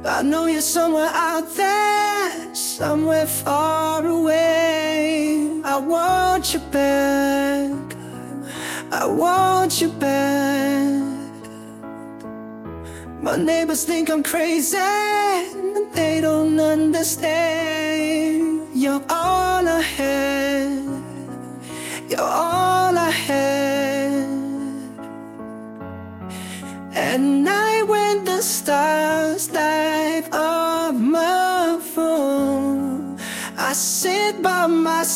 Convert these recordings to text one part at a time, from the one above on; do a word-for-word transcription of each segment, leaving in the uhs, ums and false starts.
I know you're somewhere out there, somewhere far away. I want you back, I want you back. My neighbors think I'm crazy, they don't understand. You're all I had, you're all I had. At night when the stars light up my phone, I sit by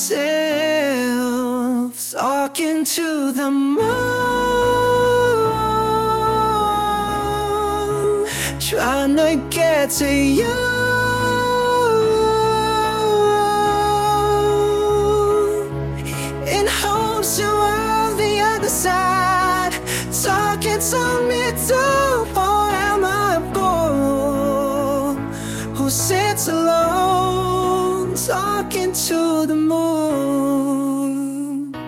myself, talking to the moon, trying to get to you. In hopes you're on the other side, talking to me too. Or am I a fool who sits alone, talking to the moon?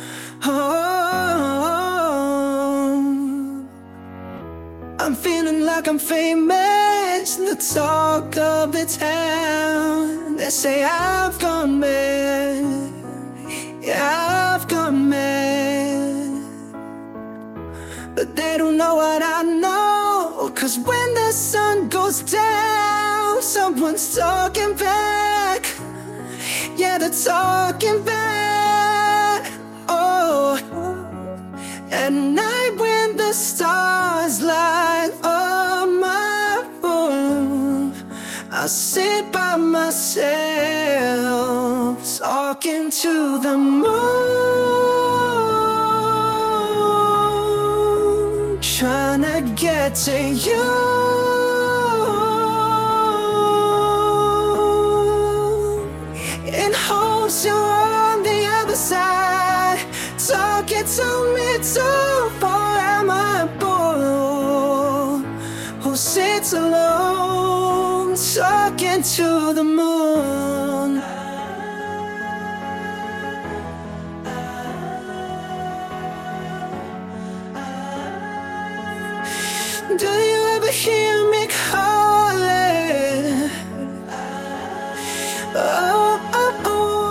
Oh, I'm feeling like I'm famous, the talk of the town. They say I've gone mad, yeah, I've gone mad. But they don't know what I know, 'cause when the sun goes down, someone's talking back. Yeah, they're talking back. Oh, at night when the stars light up my room, I sit by myself, talking to the moon, trying to get to you. In hopes you're on the other side, talking to me too. For am I a fool who sits alone, talking to the moon? Do you ever hear me calling? Oh, oh,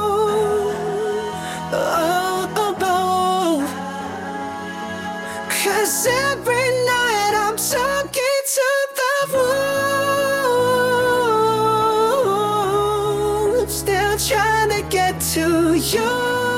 oh, oh, oh, oh. 'Cause every night I'm talking to the moon, still trying to get to you.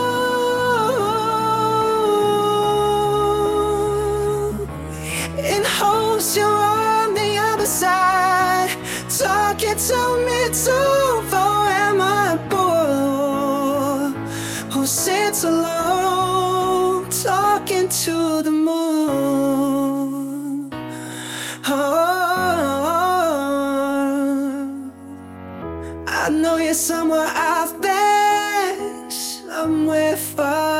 In hopes you're on the other side, talking to me too. For am I a fool who sits alone, talking to the moon? Oh, I know you're somewhere out there, somewhere far